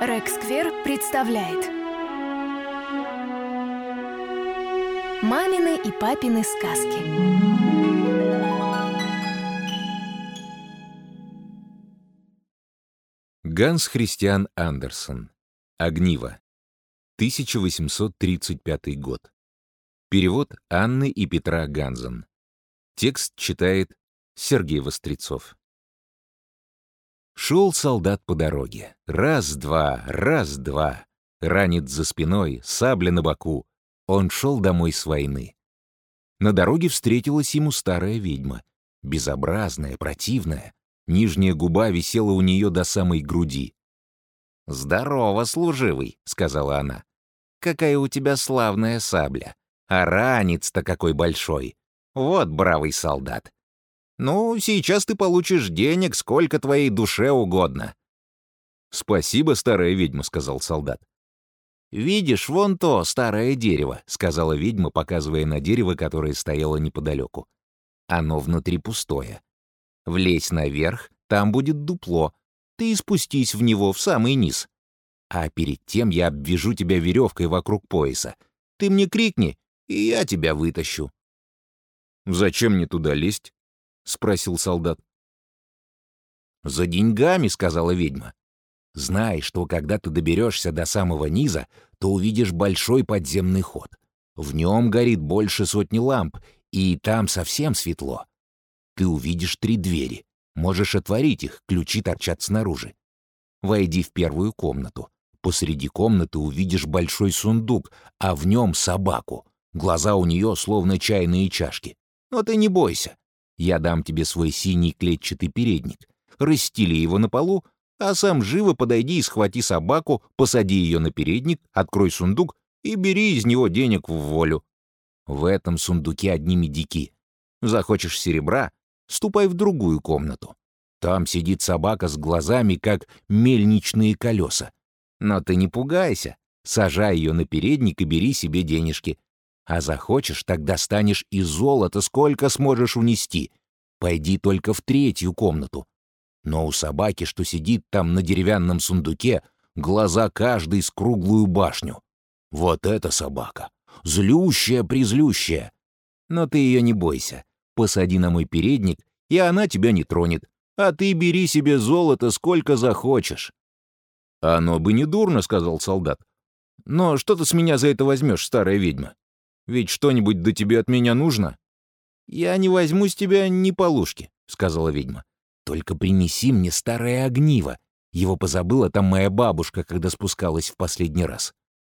Рексквер представляет Мамины и папины сказки. Ганс Христиан Андерсен. Огниво. 1835 год. Перевод Анны и Петра Ганзен. Текст читает Сергей Вострецов. Шел солдат по дороге. Раз-два, раз-два. Ранец за спиной, сабля на боку. Он шел домой с войны. На дороге встретилась ему старая ведьма. Безобразная, противная. Нижняя губа висела у нее до самой груди. «Здорово, служивый», — сказала она. «Какая у тебя славная сабля. А ранец-то какой большой. Вот бравый солдат. Ну, сейчас ты получишь денег, сколько твоей душе угодно». «Спасибо, старая ведьма», — сказал солдат. «Видишь, вон то старое дерево», — сказала ведьма, показывая на дерево, которое стояло неподалеку. «Оно внутри пустое. Влезь наверх, там будет дупло. Ты и спустись в него в самый низ. А перед тем я обвяжу тебя веревкой вокруг пояса. Ты мне крикни, и я тебя вытащу». «Зачем мне туда лезть?» — спросил солдат. «За деньгами», — сказала ведьма. «Знай, что когда ты доберешься до самого низа, то увидишь большой подземный ход. В нем горит больше 100 ламп, и там совсем светло. Ты увидишь 3 двери. Можешь отворить их, ключи торчат снаружи. Войди в первую комнату. Посреди комнаты увидишь большой сундук, а в нем собаку. Глаза у нее словно чайные чашки. Но ты не бойся. Я дам тебе свой синий клетчатый передник. Расстели его на полу, а сам живо подойди и схвати собаку, посади ее на передник, открой сундук и бери из него денег в волю. В этом сундуке одни медики. Захочешь серебра — ступай в другую комнату. Там сидит собака с глазами, как мельничные колеса. Но ты не пугайся, сажай ее на передник и бери себе денежки. А захочешь, тогда станешь и золото сколько сможешь унести. Пойди только в 3-ю комнату. Но у собаки, что сидит там на деревянном сундуке, глаза каждый с круглую башню. Вот эта собака! Злющая-призлющая! Но ты ее не бойся. Посади на мой передник, и она тебя не тронет. А ты бери себе золото сколько захочешь». «Оно бы не дурно», — сказал солдат. «Но что ты с меня за это возьмешь, старая ведьма? Ведь что-нибудь до тебе от меня нужно?» «Я не возьму с тебя ни полушки», — сказала ведьма. «Только принеси мне старое огниво. Его позабыла там моя бабушка, когда спускалась в последний раз».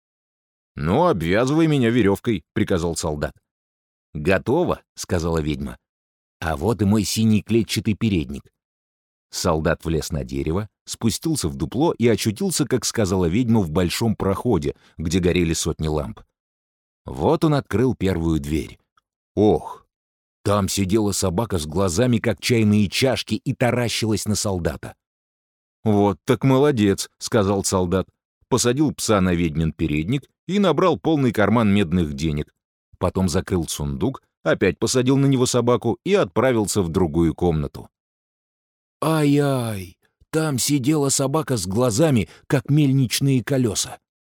«Ну, обвязывай меня веревкой», — приказал солдат. «Готово», — сказала ведьма. «А вот и мой синий клетчатый передник». Солдат влез на дерево, спустился в дупло и очутился, как сказала ведьма, в большом проходе, где горели 100 ламп. Вот он открыл первую дверь. Ох! Там сидела собака с глазами, как чайные чашки, и таращилась на солдата. «Вот так молодец», — сказал солдат. Посадил пса на ведьмин передник и набрал полный карман медных денег. Потом закрыл сундук, опять посадил на него собаку и отправился в другую комнату. Ай-ай! Там сидела собака с глазами, как мельничные колеса.